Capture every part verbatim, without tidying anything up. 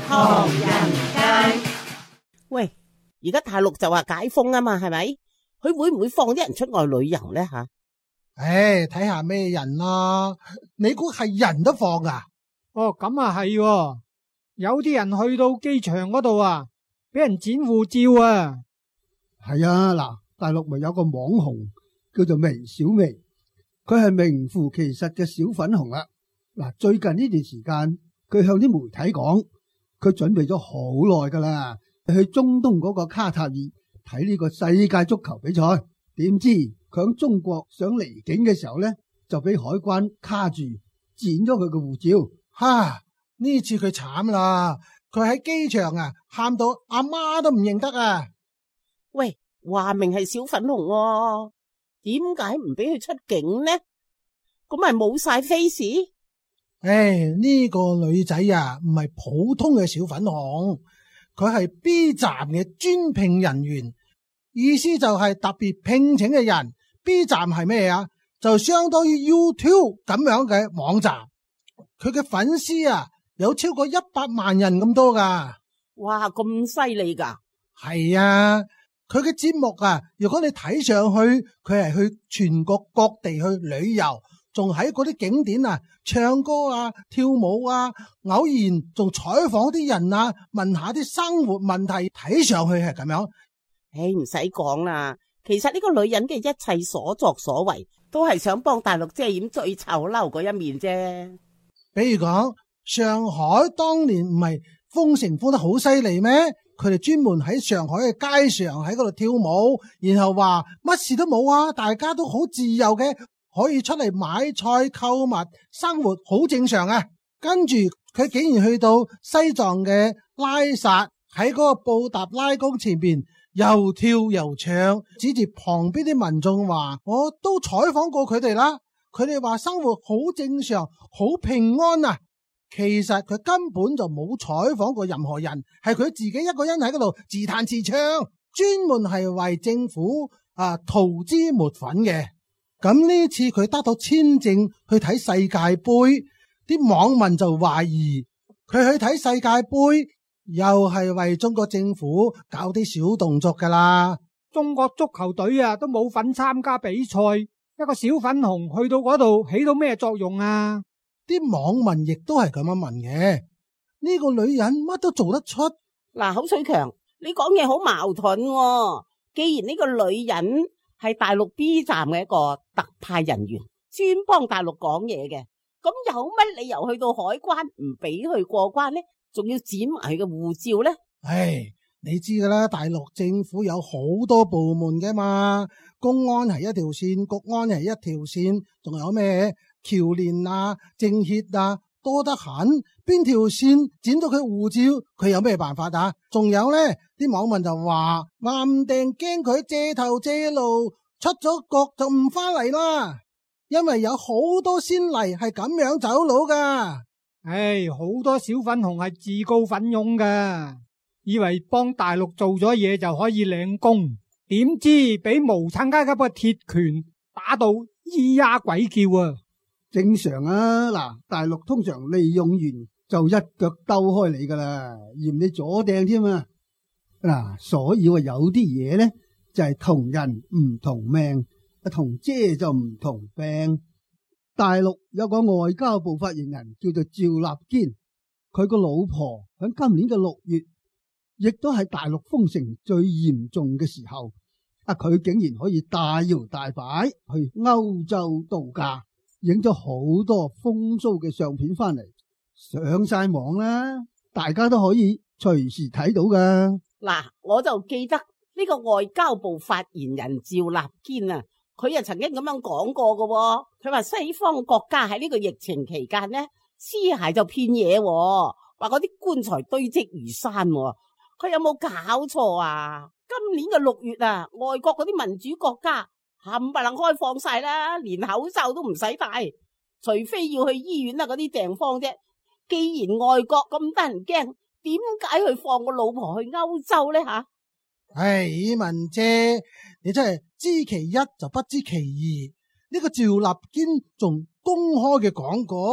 唐人街。 喂，而家大陸就話解封啊嘛，係咪？佢會唔會放啲人出外旅遊呢？吓？ 唉，睇下咩人啦。你估係人都放噶？ 哦，咁啊係喎，有啲人去到機場嗰度啊，俾人剪護照啊。 係啊，嗱，大陸咪有個網紅叫做微小微，佢係名副其實嘅小粉紅啦。嗱，最近呢段時間，佢向啲媒體講，佢準備咗好耐噶啦，去中東嗰個卡塔爾睇呢個世界足球比賽。點知佢喺中國想離境嘅時候咧，就俾海關卡住，剪咗佢嘅護照。 哈！呢次佢慘啦，佢喺機場啊，喊到阿媽都唔認得啊！ 喂，話明係小粉紅喎，點解唔俾佢出境呢？咁咪冇晒 face？ 唉，呢個女仔啊，唔係普通嘅小粉紅，佢係 B 站嘅專聘人員，意思就係特別聘請嘅人。B 站係咩啊？就相當於 YouTube 咁樣嘅網站。佢嘅粉絲啊，有超過一百萬人咁多噶。 哇，咁犀利噶！ 係啊，佢嘅節目啊，如果你睇上去，佢係去全國各地去旅遊，仲喺嗰啲景點啊唱歌啊、跳舞啊，偶然仲採訪啲人啊，問下啲生活問題，睇上去係咁樣。 唉，唔使講啦，其實呢個女人嘅一切所作所為，都係想幫大陸遮掩最醜陋嗰一面啫。 比如講，上海當年唔係封城封得好犀利咩？佢哋專門喺上海嘅街上喺嗰度跳舞，然後話乜事都冇啊，大家都好自由嘅，可以出嚟買菜購物，生活好正常啊。跟住佢竟然去到西藏嘅拉薩，喺嗰個布達拉宮前邊又跳又唱，指住旁邊啲民眾話：我都採訪過佢哋啦。佢哋話生活好正常，好平安啊！其實佢根本就冇採訪過任何人，係佢自己一個人喺嗰度自彈自唱，專門係為政府啊塗脂抹粉嘅。咁呢次佢得到簽證去睇世界盃，啲網民就懷疑佢去睇世界盃又係為中國政府搞啲小動作噶啦。 中國足球隊啊都冇份參加比賽。一個小粉紅去到嗰度起到咩作用啊？ 啲網民亦都係咁樣問嘅。呢個女人乜都做得出。 嗱，口水強，你講嘢好矛盾喎。既然呢個女人係大陸 B 站嘅一個特派人員，專幫大陸講嘢嘅，咁有乜理由去到海關唔俾佢過關呢？仲要剪埋佢嘅護照呢？ 唉，你知噶啦，大陸政府有好多部門嘅嘛，公安係一條線，國安係一條線，仲有咩僑聯啊、政協啊，多得很。邊條線剪到佢護照，佢有咩辦法啊？仲有呢啲網民就話，話唔定驚佢借頭借路出咗國就唔翻嚟啦，因為有好多先例係咁樣走佬噶。 唉，好多小粉紅係自告奮勇噶。以為幫大陸做咗嘢就可以領功，點知俾無產階級嘅鐵拳打到咿呀鬼叫啊！ 正常啊，嗱，大陸通常利用完就一腳兜開你噶啦，嫌你左掟添啊！嗱，所以話有啲嘢咧就係同人唔同命，同遮就唔同病。大陸有個外交部發言人叫做趙立堅，佢個老婆喺今年嘅六月，亦都係大陸封城最嚴重嘅時候，啊佢竟然可以大搖大擺去歐洲度假，影咗好多風騷嘅相片翻嚟，上晒網啦，大家都可以隨時睇到噶。 嗱，我就記得呢個外交部發言人趙立堅啊，佢啊曾經咁樣講過噶，佢話西方國家喺呢個疫情期間呢，屍骸就遍野，話嗰啲棺材堆積如山。佢有冇搞錯啊？今年嘅六月啊，外國嗰啲民主國家冚唪唥開放晒啦，連口罩都唔使戴，除非要去醫院啊嗰啲地方啫。既然外國咁得人驚，點解去放個老婆去歐洲呢？吓？ 唉，文姐，你真係知其一就不知其二。呢個趙立堅仲公開嘅講過，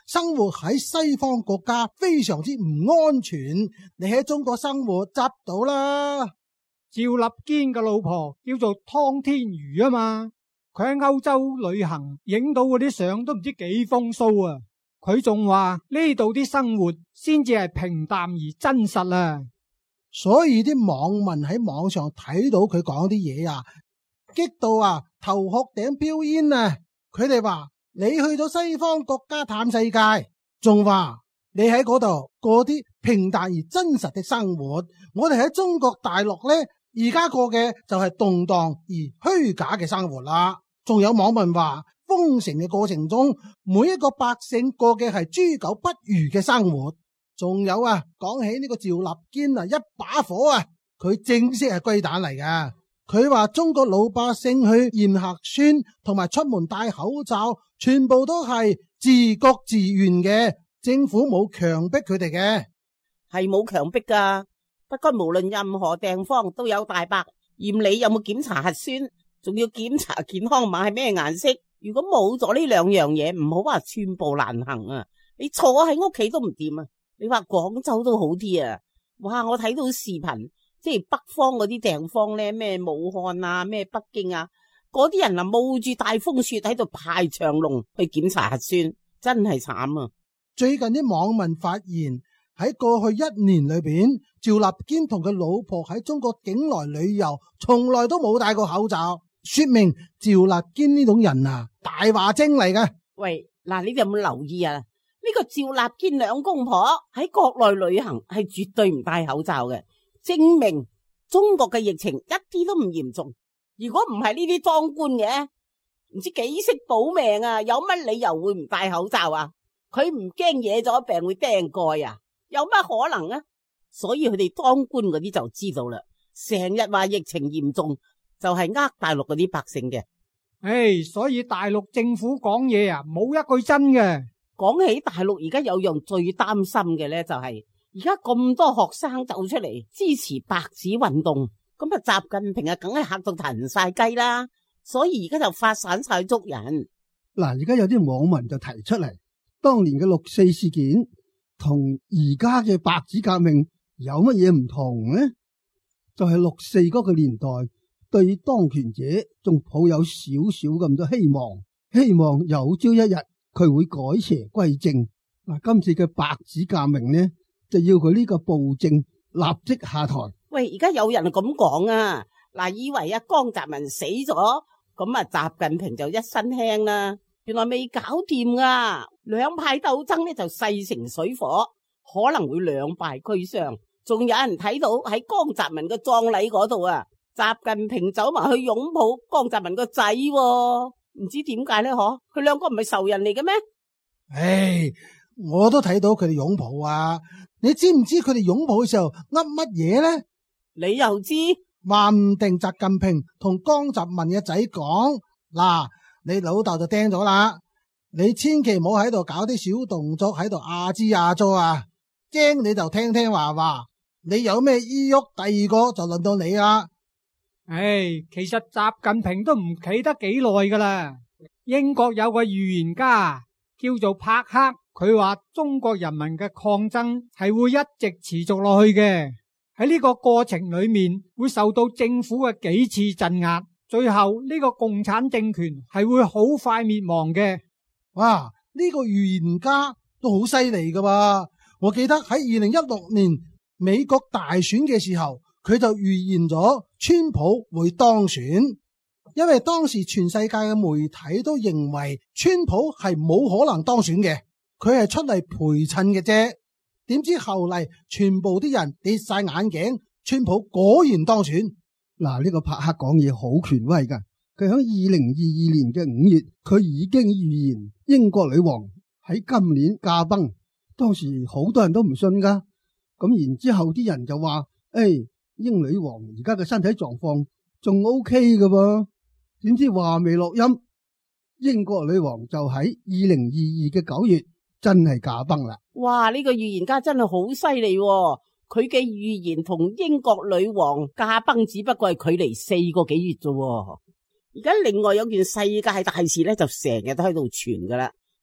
生活喺西方國家非常之唔安全，你喺中國生活執到啦。 趙立堅嘅老婆叫做湯天瑜啊嘛，佢喺歐洲旅行影到嗰啲相都唔知幾風騷啊。佢仲話呢度啲生活先至係平淡而真實啊。 所以啲網民喺網上睇到佢講啲嘢啊，激到啊頭殼頂飆煙啊。佢哋話你去咗西方國家探世界，仲話你喺嗰度過啲平淡而真實嘅生活。我哋喺中國大陸呢，而家過嘅就係動盪而虛假嘅生活啦。仲有網民話封城嘅過程中，每一個百姓過嘅係豬狗不如嘅生活。仲有啊，講起呢個趙立堅啊，一把火啊，佢正式係龜蛋嚟噶。佢話中國老百姓去驗核酸同埋出門戴口罩，全部都係自覺自願嘅，政府冇強迫佢哋嘅。 係冇強迫噶，不過無論任何地方都有大白驗你有冇檢查核酸，仲要檢查健康碼係咩顏色。如果冇咗呢兩樣嘢，唔好話寸步難行啊！你坐喺屋企都唔掂啊！你話廣州都好啲啊！哇，我睇到視頻，即係北方嗰啲地方咧，咩武漢啊，咩北京啊，嗰啲人啊冒住大風雪喺度排長龍去檢查核酸，真係慘啊！ 最近啲網民發現喺過去一年裏邊，趙立堅同佢老婆喺中國境內旅遊，從來都冇戴過口罩，說明趙立堅呢種人啊，大話精嚟嘅。 喂，嗱，你哋有冇留意啊？呢個趙立堅兩公婆喺國內旅行係絕對唔戴口罩嘅，證明中國嘅疫情一啲都唔嚴重。如果唔係呢啲當官嘅，唔知幾識保命啊？有乜理由會唔戴口罩啊？佢唔驚惹咗病會釘蓋啊？有乜可能啊？所以佢哋當官嗰啲就知道啦，成日話疫情嚴重就係呃大陸嗰啲百姓嘅。 唉，所以大陸政府講嘢啊，冇一句真嘅。 講起大陸而家有樣最擔心嘅咧，就係而家咁多學生走出嚟支持白紙運動，咁啊習近平啊梗係嚇到騰晒雞啦，所以而家就發散晒捉人。 嗱，而家有啲網民就提出嚟，當年嘅六四事件同而家嘅白紙革命有乜嘢唔同呢？就係六四嗰個年代，對當權者仲抱有少少咁多希望，希望有朝一日佢會改邪歸正。嗱，今次嘅白紙革命呢，就要佢呢個暴政立即下台。喂， 而家有人咁講啊，嗱，以為啊江澤民死咗，咁啊習近平就一身輕啦。原來未搞掂啊，兩派鬥爭呢就勢成水火，可能會兩敗俱傷。仲有人睇到喺江澤民嘅葬禮嗰度啊，習近平走埋去擁抱江澤民個仔，唔知點解咧？嗬，佢兩個唔係仇人嚟嘅咩？ 唉，我都睇到佢哋擁抱啊！你知唔知佢哋擁抱嘅時候噏乜嘢咧？ 你又知？ 話唔定習近平同江澤民嘅仔講，嗱，你老豆就釘咗啦，你千祈唔好喺度搞啲小動作喺度阿支阿咗啊！驚你就聽聽話話，你有咩依喐，第二個就輪到你啦。 唉，其實習近平都唔企得幾耐噶啦。英國有個預言家叫做柏克，佢話中國人民嘅抗爭係會一直持續落去嘅。喺呢個過程裏面會受到政府嘅幾次鎮壓，最後呢個共產政權係會好快滅亡嘅。 哇！呢個預言家都好犀利噶噃。我記得喺二零一六年美國大選嘅時候，佢就預言咗川普會當選，因為當時全世界嘅媒體都認為川普係冇可能當選嘅，佢係出嚟陪襯嘅啫。點知後嚟全部啲人跌晒眼鏡，川普果然當選。 嗱，呢個柏克講嘢好權威噶，佢喺二零二二年嘅五月，佢已經預言英國女王喺今年駕崩。當時好多人都唔信噶，咁然之後啲人就話：誒，英女王而家嘅身體狀況仲 OK 噶噃。點知話未落音，英國女王就喺二零二二嘅九月真係駕崩啦。 哇！呢個預言家真係好犀利，佢嘅預言同英國女王駕崩只不過係距離四個幾月啫。而家另外有件世界大事咧，就成日都喺度傳噶啦。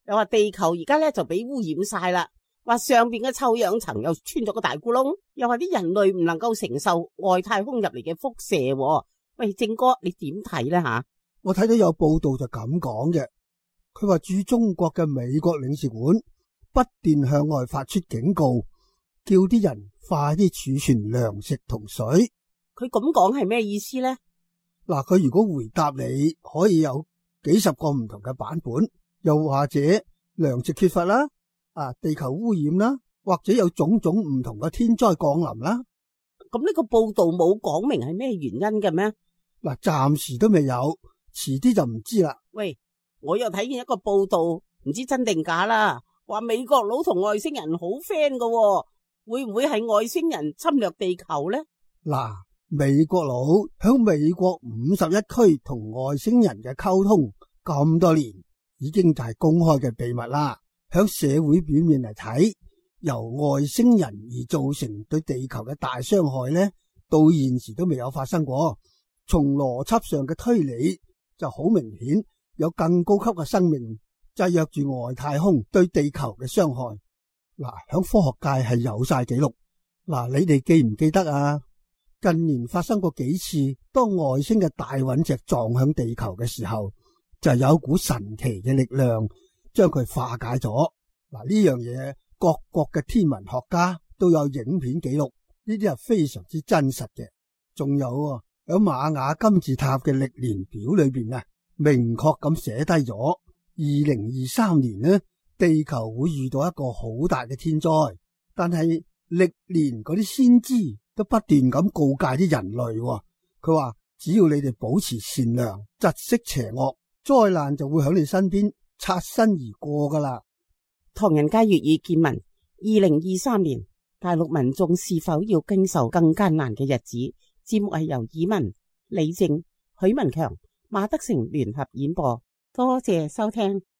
又話地球而家咧就俾污染晒啦，話上邊嘅臭氧層又穿咗個大窟窿，又話啲人類唔能夠承受外太空入嚟嘅輻射。喂，正哥你點睇咧吓？ 我睇到有報道就咁講嘅，佢話駐中國嘅美國領事館不斷向外發出警告，叫啲人快啲儲存糧食同水。 佢咁講係咩意思咧？ 嗱，佢如果回答你可以有幾十個唔同嘅版本，又或者糧食缺乏啦，啊，地球污染啦，或者有種種唔同嘅天災降臨啦。 咁呢個報道冇講明係咩原因嘅咩？ 嗱，暫時都未有，遲啲就唔知啦。 喂，我又睇見一個報道，唔知真定假啦，話美國佬同外星人好 friend 噶，會唔會係外星人侵略地球咧？ 嗱，美國佬響美國五十一區同外星人嘅溝通咁多年，已經就係公開嘅秘密啦。響社會表面嚟睇，由外星人而造成對地球嘅大傷害呢，到現時都未有發生過。從邏輯上嘅推理就好明顯，有更高級嘅生命制約住外太空對地球嘅傷害。嗱，響科學界係有晒記錄。嗱，你哋記唔記得啊？近年發生過幾次，當外星嘅大隕石撞向地球嘅時候，就有股神奇嘅力量將佢化解咗。嗱，呢樣嘢各國嘅天文學家都有影片記錄，呢啲係非常之真實嘅。仲有啊，喺瑪雅金字塔嘅歷年表裏邊啊，明確咁寫低咗二零二三年呢，地球會遇到一個好大嘅天災。但係歷年嗰啲先知都不斷咁告誡啲人類，佢話只要你哋保持善良，窒息邪惡，災難就會喺你身邊擦身而過噶啦。 唐人街粵語見聞，二零二三年大陸民眾是否要經受更艱難嘅日子？節目係由以文、李正、許文強、馬德成聯合演播，多謝收聽。